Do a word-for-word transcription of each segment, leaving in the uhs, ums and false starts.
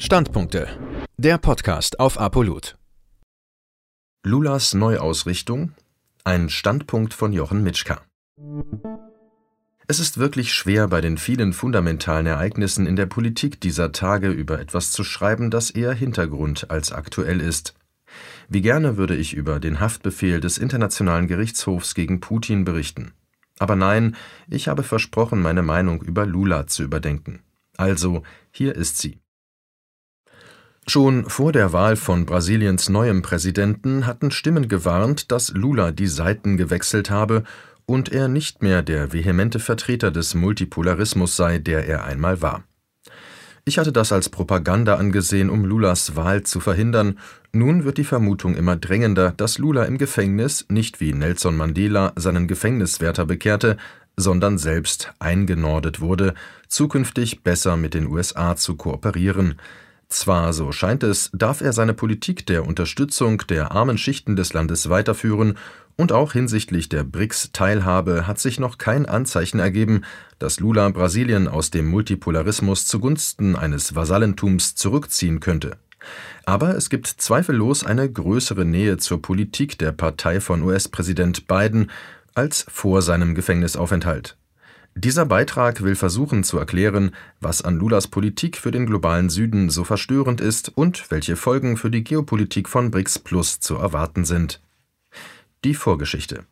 Standpunkte. Der Podcast auf Apolut. Lulas Neuausrichtung. Ein Standpunkt von Jochen Mitschka. Es ist wirklich schwer, bei den vielen fundamentalen Ereignissen in der Politik dieser Tage über etwas zu schreiben, das eher Hintergrund als aktuell ist. Wie gerne würde ich über den Haftbefehl des Internationalen Gerichtshofs gegen Putin berichten. Aber nein, ich habe versprochen, meine Meinung über Lula zu überdenken. Also, hier ist sie. Schon vor der Wahl von Brasiliens neuem Präsidenten hatten Stimmen gewarnt, dass Lula die Seiten gewechselt habe und er nicht mehr der vehemente Vertreter des Multipolarismus sei, der er einmal war. Ich hatte das als Propaganda angesehen, um Lulas Wahl zu verhindern. Nun wird die Vermutung immer drängender, dass Lula im Gefängnis nicht wie Nelson Mandela seinen Gefängniswärter bekehrte, sondern selbst eingenordet wurde, zukünftig besser mit den U S A zu kooperieren. Zwar, so scheint es, darf er seine Politik der Unterstützung der armen Schichten des Landes weiterführen und auch hinsichtlich der B R I C S-Teilhabe hat sich noch kein Anzeichen ergeben, dass Lula Brasilien aus dem Multipolarismus zugunsten eines Vasallentums zurückziehen könnte. Aber es gibt zweifellos eine größere Nähe zur Politik der Partei von U S-Präsident Biden als vor seinem Gefängnisaufenthalt. Dieser Beitrag will versuchen zu erklären, was an Lulas Politik für den globalen Süden so verstörend ist und welche Folgen für die Geopolitik von B R I C S Plus zu erwarten sind. Die Vorgeschichte.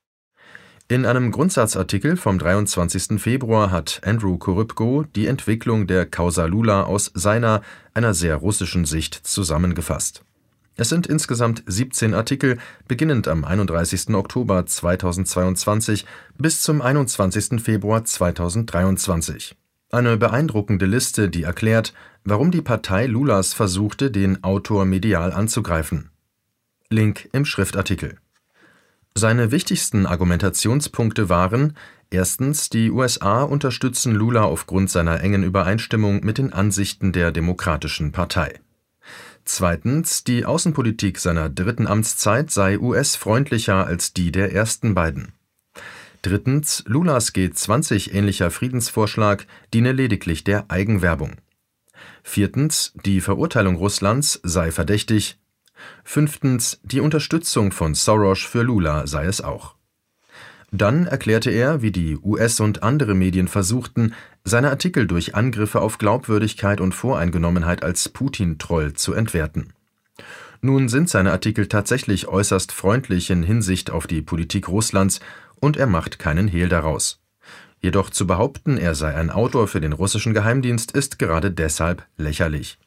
In einem Grundsatzartikel vom dreiundzwanzigsten Februar hat Andrew Korypko die Entwicklung der Causa Lula aus seiner, einer sehr russischen Sicht zusammengefasst. Es sind insgesamt siebzehn Artikel, beginnend am einunddreißigsten Oktober zweitausendzweiundzwanzig bis zum einundzwanzigsten Februar zweitausenddreiundzwanzig. Eine beeindruckende Liste, die erklärt, warum die Partei Lulas versuchte, den Autor medial anzugreifen. Link im Schriftartikel. Seine wichtigsten Argumentationspunkte waren: Erstens, die U S A unterstützen Lula aufgrund seiner engen Übereinstimmung mit den Ansichten der Demokratischen Partei. Zweitens, die Außenpolitik seiner dritten Amtszeit sei U S-freundlicher als die der ersten beiden. Drittens, Lulas G zwanzig-ähnlicher Friedensvorschlag diene lediglich der Eigenwerbung. Viertens, die Verurteilung Russlands sei verdächtig. Fünftens, die Unterstützung von Soros für Lula sei es auch. Dann erklärte er, wie die U S und andere Medien versuchten, seine Artikel durch Angriffe auf Glaubwürdigkeit und Voreingenommenheit als Putin-Troll zu entwerten. Nun sind seine Artikel tatsächlich äußerst freundlich in Hinsicht auf die Politik Russlands und er macht keinen Hehl daraus. Jedoch zu behaupten, er sei ein Autor für den russischen Geheimdienst, ist gerade deshalb lächerlich.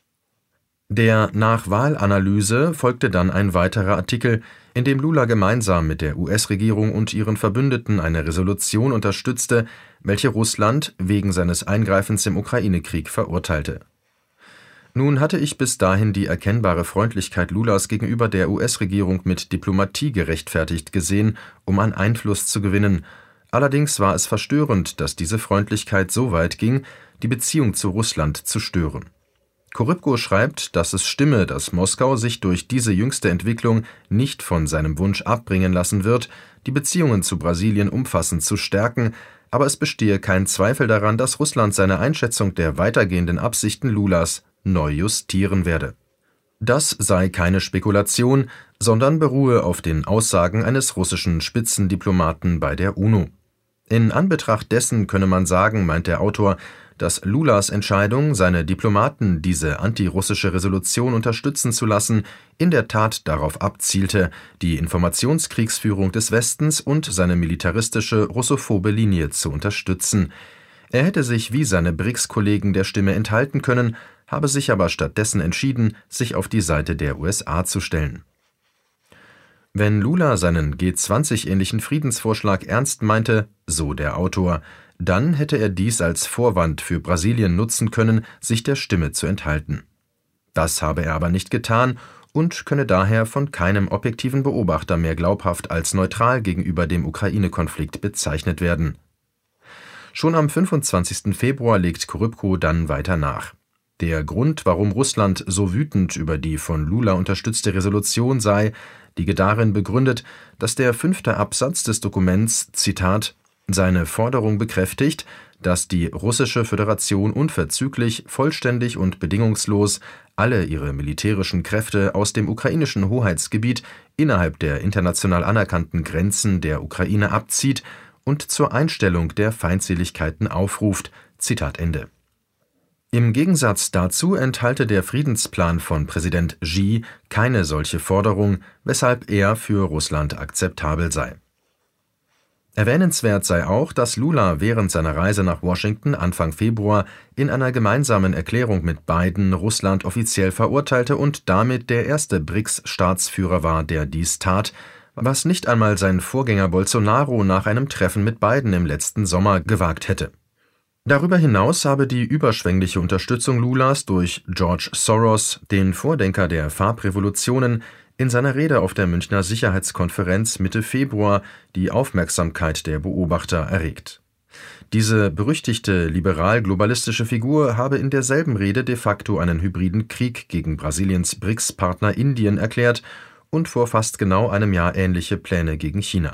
Der Nach-Wahl-Analyse folgte dann ein weiterer Artikel, in dem Lula gemeinsam mit der U S-Regierung und ihren Verbündeten eine Resolution unterstützte, welche Russland wegen seines Eingreifens im Ukraine-Krieg verurteilte. Nun hatte ich bis dahin die erkennbare Freundlichkeit Lulas gegenüber der U S-Regierung mit Diplomatie gerechtfertigt gesehen, um an Einfluss zu gewinnen. Allerdings war es verstörend, dass diese Freundlichkeit so weit ging, die Beziehung zu Russland zu stören. Korypko schreibt, dass es stimme, dass Moskau sich durch diese jüngste Entwicklung nicht von seinem Wunsch abbringen lassen wird, die Beziehungen zu Brasilien umfassend zu stärken, aber es bestehe kein Zweifel daran, dass Russland seine Einschätzung der weitergehenden Absichten Lulas neu justieren werde. Das sei keine Spekulation, sondern beruhe auf den Aussagen eines russischen Spitzendiplomaten bei der UNO. In Anbetracht dessen könne man sagen, meint der Autor, dass Lulas Entscheidung, seine Diplomaten diese antirussische Resolution unterstützen zu lassen, in der Tat darauf abzielte, die Informationskriegsführung des Westens und seine militaristische, russophobe Linie zu unterstützen. Er hätte sich wie seine B R I C S-Kollegen der Stimme enthalten können, habe sich aber stattdessen entschieden, sich auf die Seite der U S A zu stellen. Wenn Lula seinen G zwanzig-ähnlichen Friedensvorschlag ernst meinte, so der Autor, dann hätte er dies als Vorwand für Brasilien nutzen können, sich der Stimme zu enthalten. Das habe er aber nicht getan und könne daher von keinem objektiven Beobachter mehr glaubhaft als neutral gegenüber dem Ukraine-Konflikt bezeichnet werden. Schon am fünfundzwanzigsten Februar legt Korypko dann weiter nach. Der Grund, warum Russland so wütend über die von Lula unterstützte Resolution sei, liege darin begründet, dass der fünfte Absatz des Dokuments, Zitat, Seine Forderung bekräftigt, dass die Russische Föderation unverzüglich, vollständig und bedingungslos alle ihre militärischen Kräfte aus dem ukrainischen Hoheitsgebiet innerhalb der international anerkannten Grenzen der Ukraine abzieht und zur Einstellung der Feindseligkeiten aufruft. Zitat Ende. Im Gegensatz dazu enthalte der Friedensplan von Präsident Xi keine solche Forderung, weshalb er für Russland akzeptabel sei. Erwähnenswert sei auch, dass Lula während seiner Reise nach Washington Anfang Februar in einer gemeinsamen Erklärung mit Biden Russland offiziell verurteilte und damit der erste B R I C S-Staatsführer war, der dies tat, was nicht einmal sein Vorgänger Bolsonaro nach einem Treffen mit Biden im letzten Sommer gewagt hätte. Darüber hinaus habe die überschwängliche Unterstützung Lulas durch George Soros, den Vordenker der Farbrevolutionen, in seiner Rede auf der Münchner Sicherheitskonferenz Mitte Februar die Aufmerksamkeit der Beobachter erregt. Diese berüchtigte liberal-globalistische Figur habe in derselben Rede de facto einen hybriden Krieg gegen Brasiliens B R I C S-Partner Indien erklärt und vor fast genau einem Jahr ähnliche Pläne gegen China.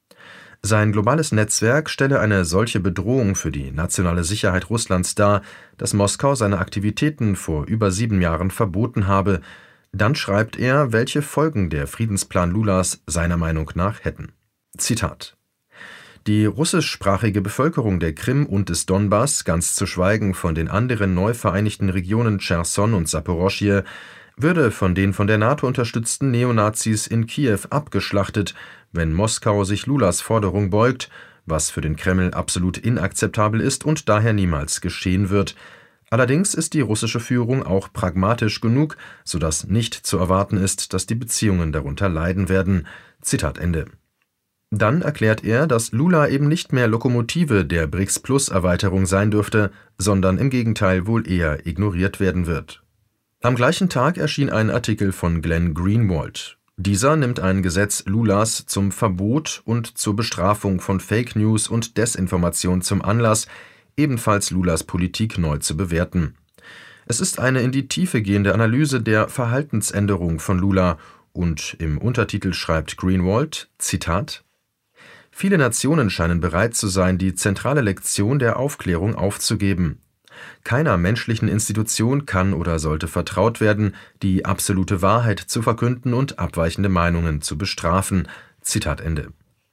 Sein globales Netzwerk stelle eine solche Bedrohung für die nationale Sicherheit Russlands dar, dass Moskau seine Aktivitäten vor über sieben Jahren verboten habe. Dann schreibt er, welche Folgen der Friedensplan Lulas seiner Meinung nach hätten. Zitat: Die russischsprachige Bevölkerung der Krim und des Donbass, ganz zu schweigen von den anderen neu vereinigten Regionen Cherson und Saporoschje, würde von den von der NATO unterstützten Neonazis in Kiew abgeschlachtet, wenn Moskau sich Lulas Forderung beugt, was für den Kreml absolut inakzeptabel ist und daher niemals geschehen wird. Allerdings ist die russische Führung auch pragmatisch genug, sodass nicht zu erwarten ist, dass die Beziehungen darunter leiden werden. Zitat Ende. Dann erklärt er, dass Lula eben nicht mehr Lokomotive der B R I C S-Plus-Erweiterung sein dürfte, sondern im Gegenteil wohl eher ignoriert werden wird. Am gleichen Tag erschien ein Artikel von Glenn Greenwald. Dieser nimmt ein Gesetz Lulas zum Verbot und zur Bestrafung von Fake News und Desinformation zum Anlass, ebenfalls Lulas Politik neu zu bewerten. Es ist eine in die Tiefe gehende Analyse der Verhaltensänderung von Lula und im Untertitel schreibt Greenwald, Zitat: Viele Nationen scheinen bereit zu sein, die zentrale Lektion der Aufklärung aufzugeben. Keiner menschlichen Institution kann oder sollte vertraut werden, die absolute Wahrheit zu verkünden und abweichende Meinungen zu bestrafen. Zitat Ende.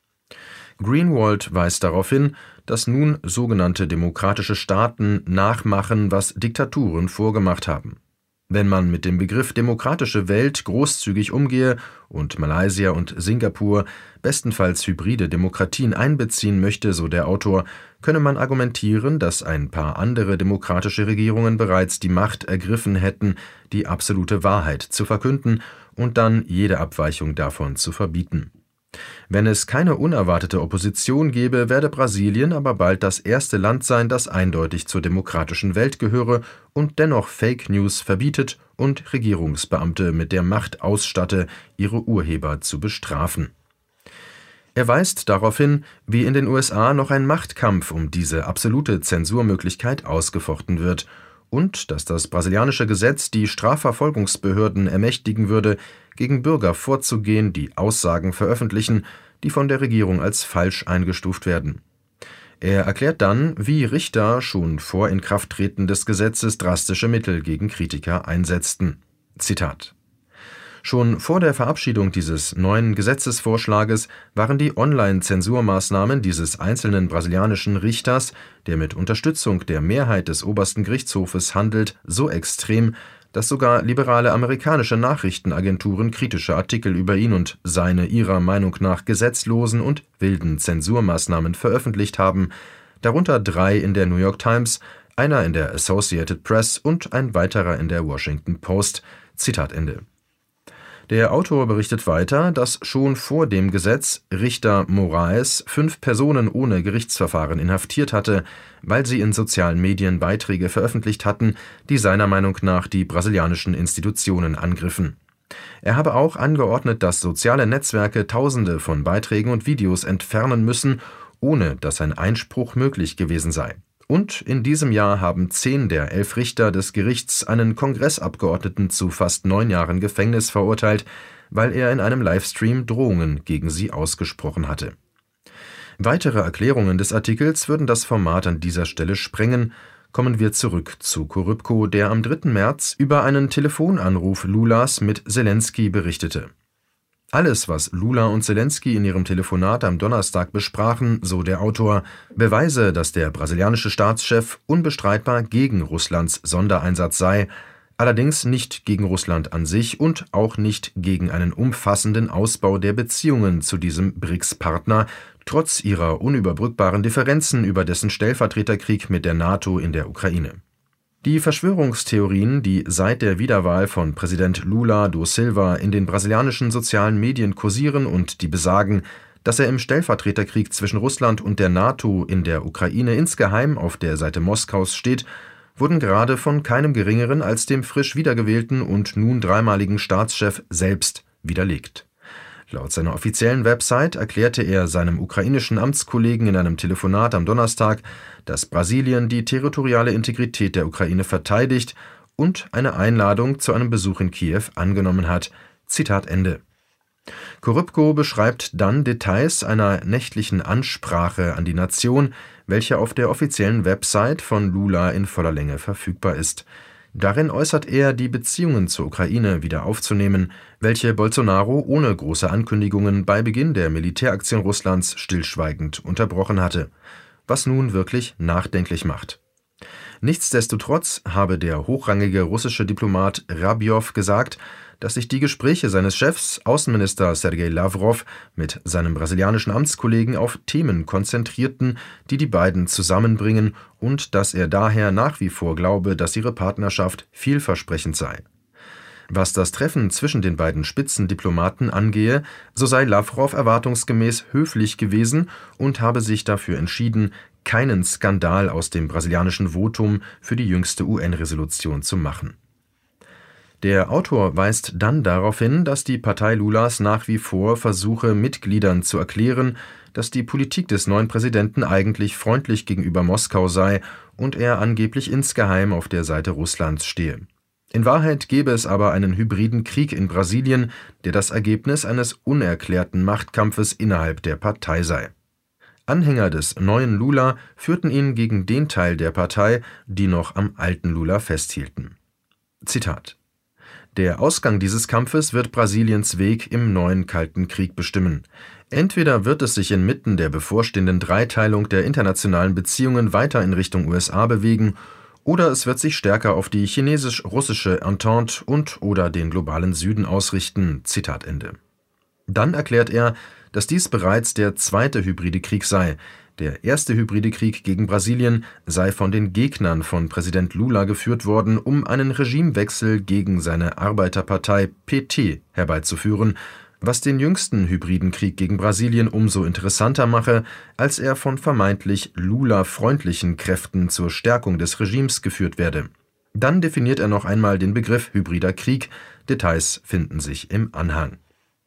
Greenwald weist darauf hin, dass nun sogenannte demokratische Staaten nachmachen, was Diktaturen vorgemacht haben. Wenn man mit dem Begriff demokratische Welt großzügig umgehe und Malaysia und Singapur bestenfalls hybride Demokratien einbeziehen möchte, so der Autor, könne man argumentieren, dass ein paar andere demokratische Regierungen bereits die Macht ergriffen hätten, die absolute Wahrheit zu verkünden und dann jede Abweichung davon zu verbieten. Wenn es keine unerwartete Opposition gäbe, werde Brasilien aber bald das erste Land sein, das eindeutig zur demokratischen Welt gehöre und dennoch Fake News verbietet und Regierungsbeamte mit der Macht ausstatte, ihre Urheber zu bestrafen. Er weist darauf hin, wie in den U S A noch ein Machtkampf um diese absolute Zensurmöglichkeit ausgefochten wird und dass das brasilianische Gesetz die Strafverfolgungsbehörden ermächtigen würde, gegen Bürger vorzugehen, die Aussagen veröffentlichen, die von der Regierung als falsch eingestuft werden. Er erklärt dann, wie Richter schon vor Inkrafttreten des Gesetzes drastische Mittel gegen Kritiker einsetzten. Zitat: Schon vor der Verabschiedung dieses neuen Gesetzesvorschlages waren die Online-Zensurmaßnahmen dieses einzelnen brasilianischen Richters, der mit Unterstützung der Mehrheit des obersten Gerichtshofes handelt, so extrem, dass sogar liberale amerikanische Nachrichtenagenturen kritische Artikel über ihn und seine ihrer Meinung nach gesetzlosen und wilden Zensurmaßnahmen veröffentlicht haben, darunter drei in der New York Times, einer in der Associated Press und ein weiterer in der Washington Post. Zitat Ende. Der Autor berichtet weiter, dass schon vor dem Gesetz Richter Moraes fünf Personen ohne Gerichtsverfahren inhaftiert hatte, weil sie in sozialen Medien Beiträge veröffentlicht hatten, die seiner Meinung nach die brasilianischen Institutionen angriffen. Er habe auch angeordnet, dass soziale Netzwerke Tausende von Beiträgen und Videos entfernen müssen, ohne dass ein Einspruch möglich gewesen sei. Und in diesem Jahr haben zehn der elf Richter des Gerichts einen Kongressabgeordneten zu fast neun Jahren Gefängnis verurteilt, weil er in einem Livestream Drohungen gegen sie ausgesprochen hatte. Weitere Erklärungen des Artikels würden das Format an dieser Stelle sprengen. Kommen wir zurück zu Korypko, der am dritten März über einen Telefonanruf Lulas mit Selenskyj berichtete. Alles, was Lula und Selenskyj in ihrem Telefonat am Donnerstag besprachen, so der Autor, beweise, dass der brasilianische Staatschef unbestreitbar gegen Russlands Sondereinsatz sei, allerdings nicht gegen Russland an sich und auch nicht gegen einen umfassenden Ausbau der Beziehungen zu diesem B R I C S-Partner, trotz ihrer unüberbrückbaren Differenzen über dessen Stellvertreterkrieg mit der NATO in der Ukraine. Die Verschwörungstheorien, die seit der Wiederwahl von Präsident Lula do Silva in den brasilianischen sozialen Medien kursieren und die besagen, dass er im Stellvertreterkrieg zwischen Russland und der NATO in der Ukraine insgeheim auf der Seite Moskaus steht, wurden gerade von keinem Geringeren als dem frisch wiedergewählten und nun dreimaligen Staatschef selbst widerlegt. Laut seiner offiziellen Website erklärte er seinem ukrainischen Amtskollegen in einem Telefonat am Donnerstag, dass Brasilien die territoriale Integrität der Ukraine verteidigt und eine Einladung zu einem Besuch in Kiew angenommen hat. Zitat Ende. Korypko beschreibt dann Details einer nächtlichen Ansprache an die Nation, welche auf der offiziellen Website von Lula in voller Länge verfügbar ist. Darin äußert er, die Beziehungen zur Ukraine wieder aufzunehmen, welche Bolsonaro ohne große Ankündigungen bei Beginn der Militäraktion Russlands stillschweigend unterbrochen hatte, was nun wirklich nachdenklich macht. Nichtsdestotrotz habe der hochrangige russische Diplomat Rabjow gesagt, dass sich die Gespräche seines Chefs, Außenminister Sergei Lavrov, mit seinem brasilianischen Amtskollegen auf Themen konzentrierten, die die beiden zusammenbringen und dass er daher nach wie vor glaube, dass ihre Partnerschaft vielversprechend sei. Was das Treffen zwischen den beiden Spitzendiplomaten angehe, so sei Lavrov erwartungsgemäß höflich gewesen und habe sich dafür entschieden, keinen Skandal aus dem brasilianischen Votum für die jüngste U N-Resolution zu machen. Der Autor weist dann darauf hin, dass die Partei Lulas nach wie vor versuche, Mitgliedern zu erklären, dass die Politik des neuen Präsidenten eigentlich freundlich gegenüber Moskau sei und er angeblich insgeheim auf der Seite Russlands stehe. In Wahrheit gebe es aber einen hybriden Krieg in Brasilien, der das Ergebnis eines unerklärten Machtkampfes innerhalb der Partei sei. Anhänger des neuen Lula führten ihn gegen den Teil der Partei, die noch am alten Lula festhielten. Zitat: Der Ausgang dieses Kampfes wird Brasiliens Weg im neuen Kalten Krieg bestimmen. Entweder wird es sich inmitten der bevorstehenden Dreiteilung der internationalen Beziehungen weiter in Richtung U S A bewegen, oder es wird sich stärker auf die chinesisch-russische Entente und oder den globalen Süden ausrichten. Zitat Ende. Dann erklärt er, dass dies bereits der zweite hybride Krieg sei. Der erste hybride Krieg gegen Brasilien sei von den Gegnern von Präsident Lula geführt worden, um einen Regimewechsel gegen seine Arbeiterpartei P T herbeizuführen, was den jüngsten hybriden Krieg gegen Brasilien umso interessanter mache, als er von vermeintlich Lula-freundlichen Kräften zur Stärkung des Regimes geführt werde. Dann definiert er noch einmal den Begriff hybrider Krieg. Details finden sich im Anhang.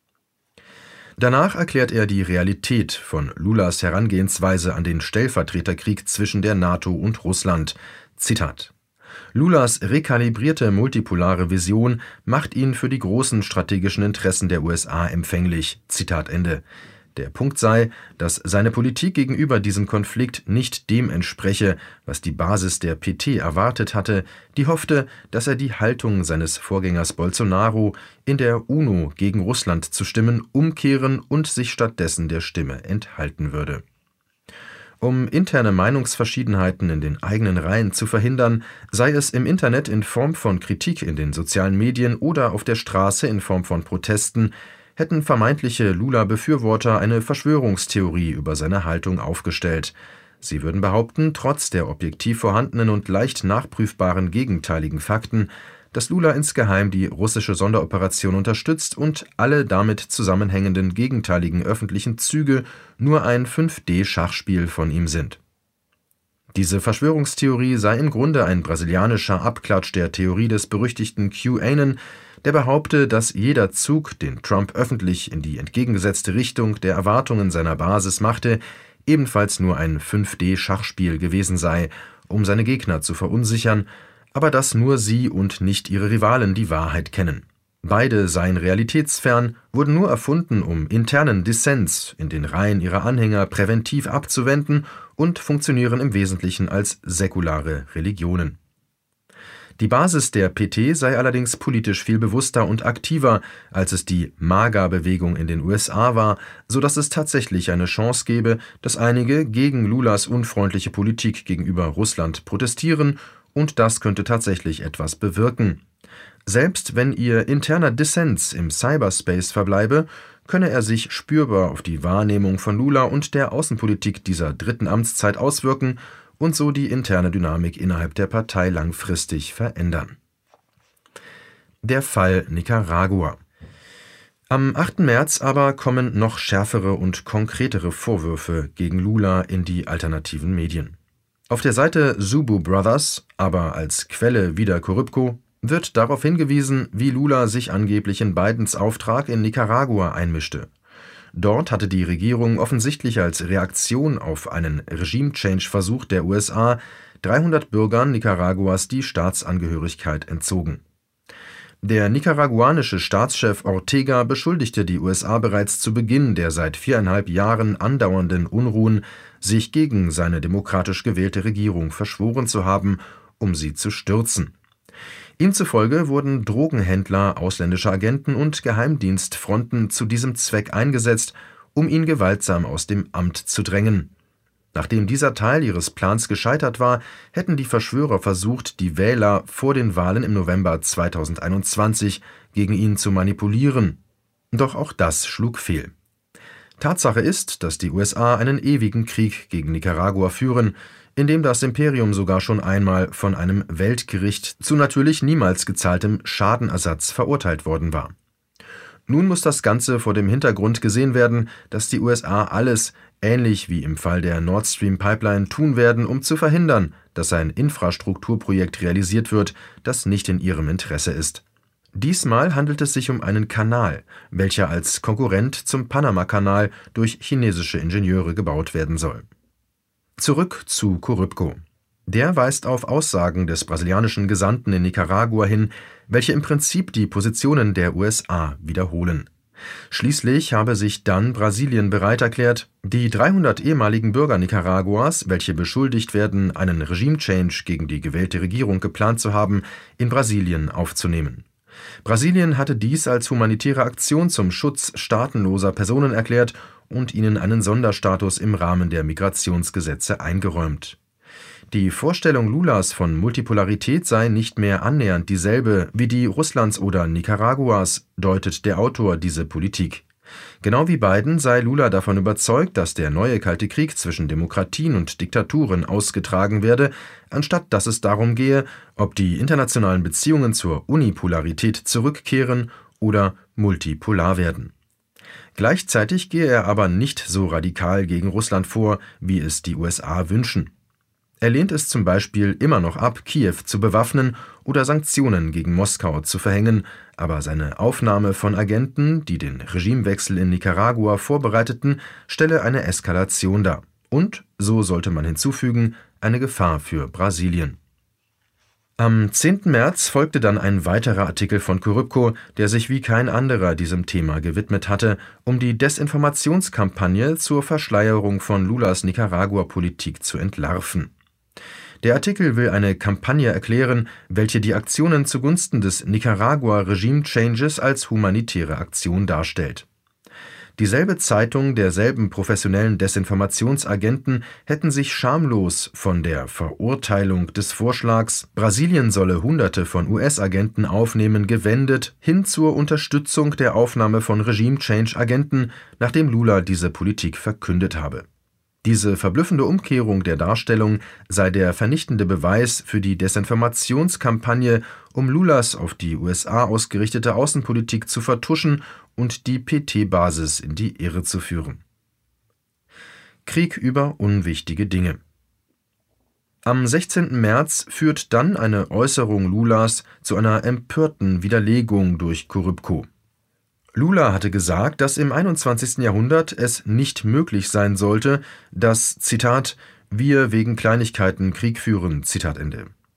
Danach erklärt er die Realität von Lulas Herangehensweise an den Stellvertreterkrieg zwischen der NATO und Russland. Zitat: Lulas rekalibrierte multipolare Vision macht ihn für die großen strategischen Interessen der U S A empfänglich. Zitat Ende. Der Punkt sei, dass seine Politik gegenüber diesem Konflikt nicht dem entspreche, was die Basis der P T erwartet hatte, die hoffte, dass er die Haltung seines Vorgängers Bolsonaro, in der UNO gegen Russland zu stimmen, umkehren und sich stattdessen der Stimme enthalten würde. Um interne Meinungsverschiedenheiten in den eigenen Reihen zu verhindern, sei es im Internet in Form von Kritik in den sozialen Medien oder auf der Straße in Form von Protesten, hätten vermeintliche Lula-Befürworter eine Verschwörungstheorie über seine Haltung aufgestellt. Sie würden behaupten, trotz der objektiv vorhandenen und leicht nachprüfbaren gegenteiligen Fakten, dass Lula insgeheim die russische Sonderoperation unterstützt und alle damit zusammenhängenden gegenteiligen öffentlichen Züge nur ein fünf D Schachspiel von ihm sind. Diese Verschwörungstheorie sei im Grunde ein brasilianischer Abklatsch der Theorie des berüchtigten QAnon, der behaupte, dass jeder Zug, den Trump öffentlich in die entgegengesetzte Richtung der Erwartungen seiner Basis machte, ebenfalls nur ein fünf D Schachspiel gewesen sei, um seine Gegner zu verunsichern, aber dass nur sie und nicht ihre Rivalen die Wahrheit kennen. Beide seien realitätsfern, wurden nur erfunden, um internen Dissens in den Reihen ihrer Anhänger präventiv abzuwenden und funktionieren im Wesentlichen als säkulare Religionen. Die Basis der P T sei allerdings politisch viel bewusster und aktiver, als es die MAGA-Bewegung in den U S A war, so dass es tatsächlich eine Chance gäbe, dass einige gegen Lulas unfreundliche Politik gegenüber Russland protestieren, und das könnte tatsächlich etwas bewirken. Selbst wenn ihr interner Dissens im Cyberspace verbleibe, könne er sich spürbar auf die Wahrnehmung von Lula und der Außenpolitik dieser dritten Amtszeit auswirken und so die interne Dynamik innerhalb der Partei langfristig verändern. Der Fall Nicaragua. Am achten März aber kommen noch schärfere und konkretere Vorwürfe gegen Lula in die alternativen Medien. Auf der Seite Zubu Brothers, aber als Quelle wieder Korybko, wird darauf hingewiesen, wie Lula sich angeblich in Bidens Auftrag in Nicaragua einmischte. Dort hatte die Regierung offensichtlich als Reaktion auf einen Regime-Change-Versuch der U S A dreihundert Bürgern Nicaraguas die Staatsangehörigkeit entzogen. Der nicaraguanische Staatschef Ortega beschuldigte die U S A bereits zu Beginn der seit viereinhalb Jahren andauernden Unruhen, sich gegen seine demokratisch gewählte Regierung verschworen zu haben, um sie zu stürzen. Ihm zufolge wurden Drogenhändler, ausländische Agenten und Geheimdienstfronten zu diesem Zweck eingesetzt, um ihn gewaltsam aus dem Amt zu drängen. Nachdem dieser Teil ihres Plans gescheitert war, hätten die Verschwörer versucht, die Wähler vor den Wahlen im November zweitausendeinundzwanzig gegen ihn zu manipulieren. Doch auch das schlug fehl. Tatsache ist, dass die U S A einen ewigen Krieg gegen Nicaragua führen, in dem das Imperium sogar schon einmal von einem Weltgericht zu natürlich niemals gezahltem Schadenersatz verurteilt worden war. Nun muss das Ganze vor dem Hintergrund gesehen werden, dass die U S A alles, ähnlich wie im Fall der Nord Stream Pipeline, tun werden, um zu verhindern, dass ein Infrastrukturprojekt realisiert wird, das nicht in ihrem Interesse ist. Diesmal handelt es sich um einen Kanal, welcher als Konkurrent zum Panama-Kanal durch chinesische Ingenieure gebaut werden soll. Zurück zu Korybko. Der weist auf Aussagen des brasilianischen Gesandten in Nicaragua hin, welche im Prinzip die Positionen der U S A wiederholen. Schließlich habe sich dann Brasilien bereit erklärt, die dreihundert ehemaligen Bürger Nicaraguas, welche beschuldigt werden, einen Regime-Change gegen die gewählte Regierung geplant zu haben, in Brasilien aufzunehmen. Brasilien hatte dies als humanitäre Aktion zum Schutz staatenloser Personen erklärt und ihnen einen Sonderstatus im Rahmen der Migrationsgesetze eingeräumt. Die Vorstellung Lulas von Multipolarität sei nicht mehr annähernd dieselbe wie die Russlands oder Nicaraguas, deutet der Autor diese Politik. Genau wie Biden sei Lula davon überzeugt, dass der neue Kalte Krieg zwischen Demokratien und Diktaturen ausgetragen werde, anstatt dass es darum gehe, ob die internationalen Beziehungen zur Unipolarität zurückkehren oder multipolar werden. Gleichzeitig gehe er aber nicht so radikal gegen Russland vor, wie es die U S A wünschen. Er lehnt es zum Beispiel immer noch ab, Kiew zu bewaffnen oder Sanktionen gegen Moskau zu verhängen, aber seine Aufnahme von Agenten, die den Regimewechsel in Nicaragua vorbereiteten, stelle eine Eskalation dar und, so sollte man hinzufügen, eine Gefahr für Brasilien. Am zehnten März folgte dann ein weiterer Artikel von Korybko, der sich wie kein anderer diesem Thema gewidmet hatte, um die Desinformationskampagne zur Verschleierung von Lulas Nicaragua-Politik zu entlarven. Der Artikel will eine Kampagne erklären, welche die Aktionen zugunsten des Nicaragua-Regime-Changes als humanitäre Aktion darstellt. Dieselbe Zeitung derselben professionellen Desinformationsagenten hätten sich schamlos von der Verurteilung des Vorschlags, Brasilien solle Hunderte von U S-Agenten aufnehmen, gewendet, hin zur Unterstützung der Aufnahme von Regime-Change-Agenten, nachdem Lula diese Politik verkündet habe. Diese verblüffende Umkehrung der Darstellung sei der vernichtende Beweis für die Desinformationskampagne, um Lulas auf die U S A ausgerichtete Außenpolitik zu vertuschen und die P T-Basis in die Irre zu führen. Krieg über unwichtige Dinge. Am sechzehnten März führt dann eine Äußerung Lulas zu einer empörten Widerlegung durch Korybko. Lula hatte gesagt, dass im einundzwanzigsten Jahrhundert es nicht möglich sein sollte, dass, Zitat, wir wegen Kleinigkeiten Krieg führen, Zitat Ende.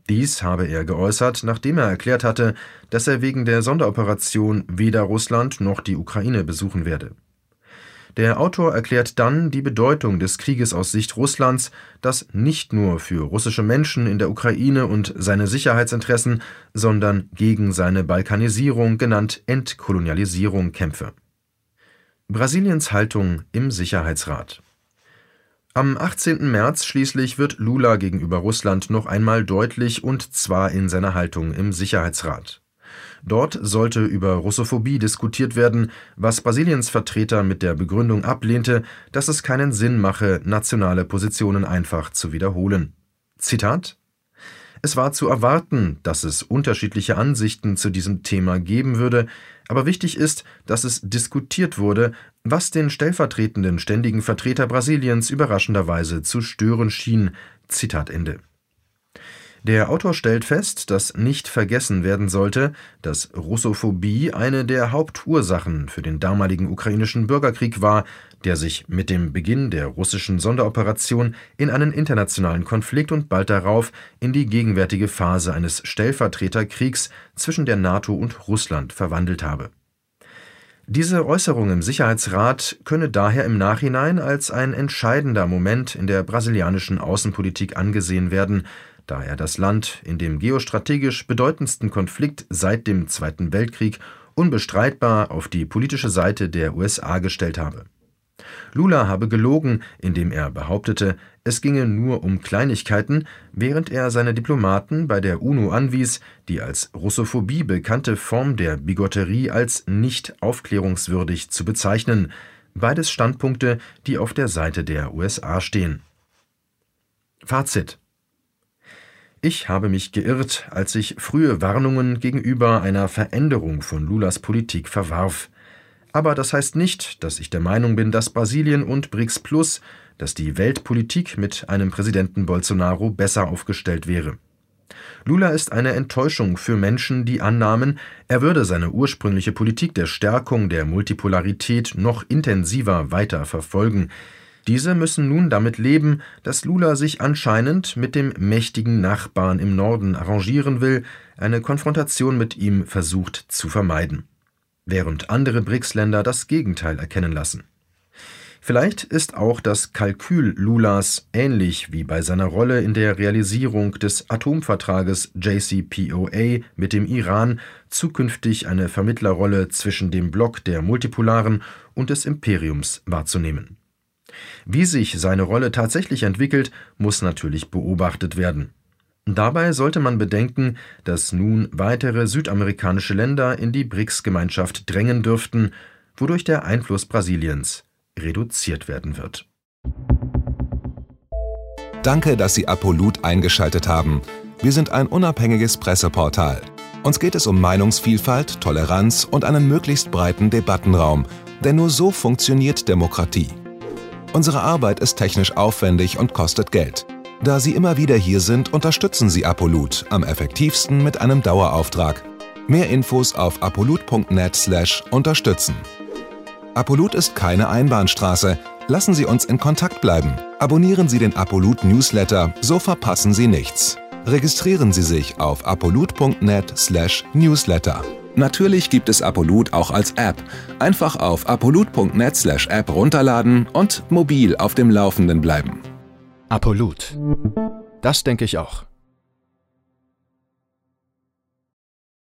Dies habe er geäußert, nachdem er erklärt hatte, dass er wegen der Sonderoperation weder Russland noch die Ukraine besuchen werde. Der Autor erklärt dann die Bedeutung des Krieges aus Sicht Russlands, das nicht nur für russische Menschen in der Ukraine und seine Sicherheitsinteressen, sondern gegen seine Balkanisierung, genannt Entkolonialisierung, kämpfe. Brasiliens Haltung im Sicherheitsrat. Am achtzehnten März schließlich wird Lula gegenüber Russland noch einmal deutlich, und zwar in seiner Haltung im Sicherheitsrat. Dort sollte über Russophobie diskutiert werden, was Brasiliens Vertreter mit der Begründung ablehnte, dass es keinen Sinn mache, nationale Positionen einfach zu wiederholen. Zitat: Es war zu erwarten, dass es unterschiedliche Ansichten zu diesem Thema geben würde, aber wichtig ist, dass es diskutiert wurde, was den stellvertretenden ständigen Vertreter Brasiliens überraschenderweise zu stören schien. Zitat Ende. Der Autor stellt fest, dass nicht vergessen werden sollte, dass Russophobie eine der Hauptursachen für den damaligen ukrainischen Bürgerkrieg war, der sich mit dem Beginn der russischen Sonderoperation in einen internationalen Konflikt und bald darauf in die gegenwärtige Phase eines Stellvertreterkriegs zwischen der NATO und Russland verwandelt habe. Diese Äußerung im Sicherheitsrat könne daher im Nachhinein als ein entscheidender Moment in der brasilianischen Außenpolitik angesehen werden, da er das Land in dem geostrategisch bedeutendsten Konflikt seit dem Zweiten Weltkrieg unbestreitbar auf die politische Seite der U S A gestellt habe. Lula habe gelogen, indem er behauptete, es ginge nur um Kleinigkeiten, während er seine Diplomaten bei der UNO anwies, die als Russophobie bekannte Form der Bigotterie als nicht aufklärungswürdig zu bezeichnen, beides Standpunkte, die auf der Seite der U S A stehen. Fazit: Ich habe mich geirrt, als ich frühe Warnungen gegenüber einer Veränderung von Lulas Politik verwarf. Aber das heißt nicht, dass ich der Meinung bin, dass Brasilien und BRICS Plus, dass die Weltpolitik mit einem Präsidenten Bolsonaro besser aufgestellt wäre. Lula ist eine Enttäuschung für Menschen, die annahmen, er würde seine ursprüngliche Politik der Stärkung der Multipolarität noch intensiver weiter verfolgen. Diese müssen nun damit leben, dass Lula sich anscheinend mit dem mächtigen Nachbarn im Norden arrangieren will, eine Konfrontation mit ihm versucht zu vermeiden, während andere BRICS-Länder das Gegenteil erkennen lassen. Vielleicht ist auch das Kalkül Lulas, ähnlich wie bei seiner Rolle in der Realisierung des Atomvertrages J C P O A mit dem Iran, zukünftig eine Vermittlerrolle zwischen dem Block der Multipolaren und des Imperiums wahrzunehmen. Wie sich seine Rolle tatsächlich entwickelt, muss natürlich beobachtet werden. Dabei sollte man bedenken, dass nun weitere südamerikanische Länder in die BRICS-Gemeinschaft drängen dürften, wodurch der Einfluss Brasiliens reduziert werden wird. Danke, dass Sie Apolut eingeschaltet haben. Wir sind ein unabhängiges Presseportal. Uns geht es um Meinungsvielfalt, Toleranz und einen möglichst breiten Debattenraum, denn nur so funktioniert Demokratie. Unsere Arbeit ist technisch aufwendig und kostet Geld. Da Sie immer wieder hier sind, unterstützen Sie Apolut am effektivsten mit einem Dauerauftrag. Mehr Infos auf apolut punkt net slash unterstützen. Apolut ist keine Einbahnstraße. Lassen Sie uns in Kontakt bleiben. Abonnieren Sie den Apolut Newsletter, so verpassen Sie nichts. Registrieren Sie sich auf apolut punkt net slash newsletter. Natürlich gibt es Apolut auch als App. Einfach auf apolut punkt net slash app runterladen und mobil auf dem Laufenden bleiben. Apolut. Das denke ich auch.